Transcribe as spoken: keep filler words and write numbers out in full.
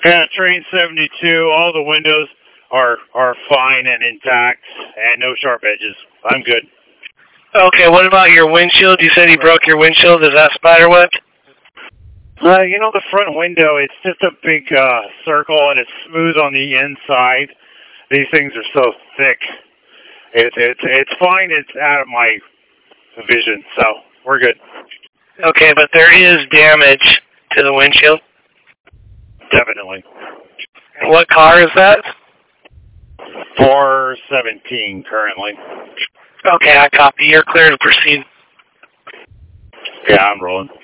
Yeah, train seventy-two, all the windows are are fine and intact, and no sharp edges. I'm good. Okay, what about your windshield? You said you broke your windshield. Is that spider webbed? Uh, you know, the front window, it's just a big uh, circle, and it's smooth on the inside. These things are so thick. It's it's it's fine. It's out of my vision, so we're good. Okay, but there is damage to the windshield? Definitely. What car is that? four seventeen currently. Okay, I copy. You're clear to proceed. Yeah, I'm rolling.